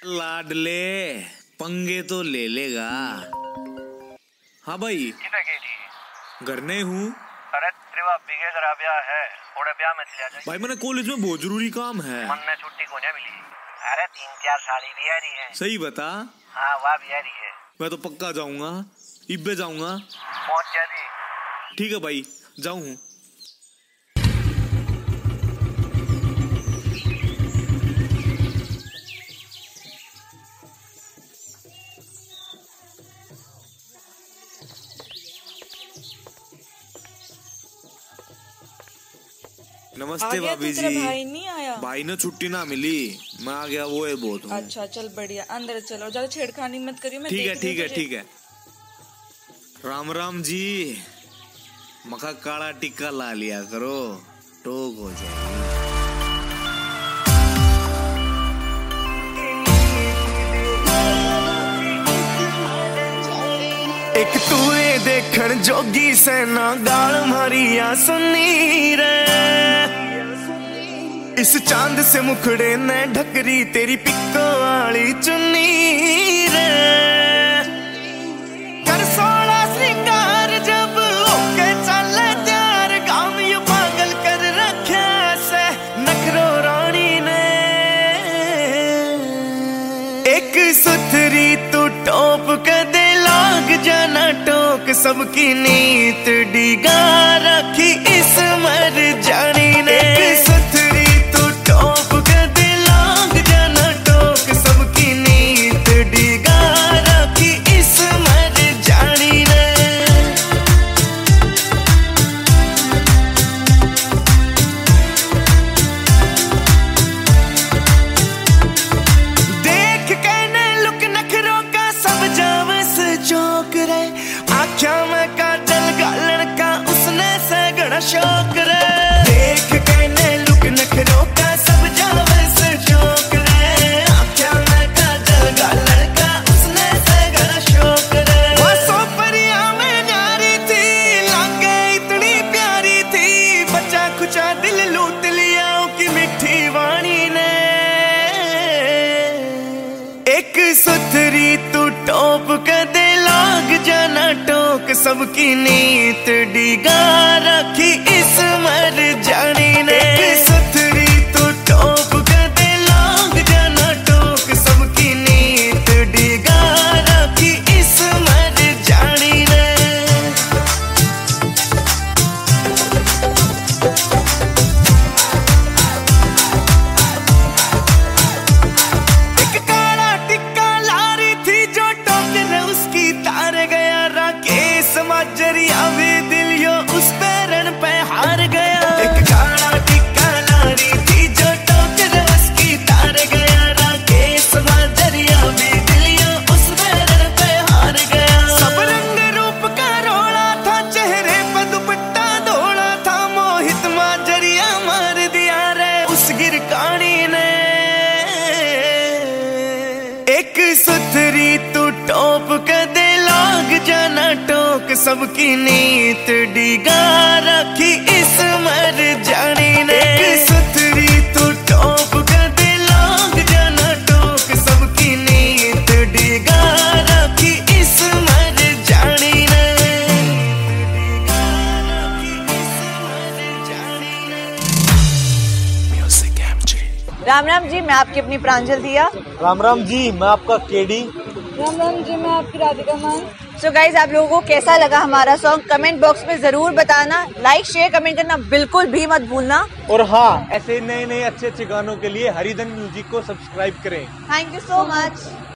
लाडले पंगे तो ले लेगा। हाँ भाई घर नहीं हूँ। अरे तेरा बिगे करा ब्याह है, थोड़ा ब्याह में चले जा। भाई मैंने कॉलेज में बहुत जरूरी काम है। मन में छुट्टी को नहीं मिली। अरे 3-4 साड़ी भी आ रही है। सही बता। हाँ वह भी आ रही है। मैं तो पक्का जाऊंगा, इब्बे जाऊंगा। पहुंच जा दी। ठीक है भाई जाऊँ। नमस्ते भाभी जी। भाई नहीं आया? भाई ने छुट्टी ना मिली, मैं आ गया, वो है बहुत हूँ। अच्छा चल बढ़िया, अंदर चलो, ज्यादा छेड़खानी मत करियो। मैं ठीक है ठीक है ठीक है। राम राम जी। मखा काला टिक्का ला लिया करो, टोक हो जाएगी। एक तूए देखण जोगी सेना गाल मारिया सुनी रे। इस चांद से मुखड़े ने ढकरी तेरी पिक्को वाली चुन्नी रे। कर 16 श्रृंगार जब ओके चले त्यार, गाँव यू पागल कर रखे से नखरो रानी ने। एक सुथरी तू टॉप कर दे, लाग जाना टोक सबकी नीत डिगा रखी इस मर जानी ने। एक सुथरी तू टॉप कर दे, लाग जाना टोक सबकी नीत डिगा रखी इस मर जानी ने। देख के ने लुक नखरों का सब जावस चौक रे। आख्या में काजल गालन का उसने सगड़ा शौक रे। देख के ने लुक नखरों का सब जावस चौक रे। आख्या में काजल गालन का उसने सगड़ा शौक रे। वो सो परिया में न्यारी थी, लागे इतनी प्यारी थी, बचा खुचा दिल लूट लिया की मिठी वाणी ने। एक सुथरी तू टॉप कर दे, लाग जाना टोक सबकी नीत डिगा रखी इस मर जानी ने। एक सुथरी तू टॉप कर दे, लाग जाना टोक सबकी नीत डिगा रखी इस मर जानी ने। एक काला टिक्का लारी थी जो टोकर उसकी तार गया। राकेश माजरिया भी दिलियो उस पैरन पे हार गया। एक काला टिक्का लारी थी जो टोकर उसकी तार गया। राकेश माजरिया भी दिलियो उस पैरन पे हार गया। सब रंग रूप का रोला था, चेहरे पे दुपट्टा धोला था, मोहित माजरिया मार दिया रे उस गिरकानी ने। एक सुथरी तू टॉप कर दे, लाग जाना टोक सबकी नीत डिगा रखी इस मर जानी ने। एक सुथरी तू टॉप कर दे, लाग जाना टोक सबकी नीत डिगा रखी इस मर जानी ने। डिगा रखी इस मर जानी ने। Music MJ. राम राम जी, मैं आपकी अपनी प्रांजल दिया। राम राम जी, मैं आपका केडी। राम राम जी, मैं आपकी राधिका मान। सो गाइज, आप लोगों को कैसा लगा हमारा सॉन्ग कमेंट बॉक्स में जरूर बताना। लाइक शेयर कमेंट करना बिल्कुल भी मत भूलना। और हाँ, ऐसे नए नए अच्छे अच्छे गानों के लिए हरिधन म्यूजिक को सब्सक्राइब करें। Thank you so much.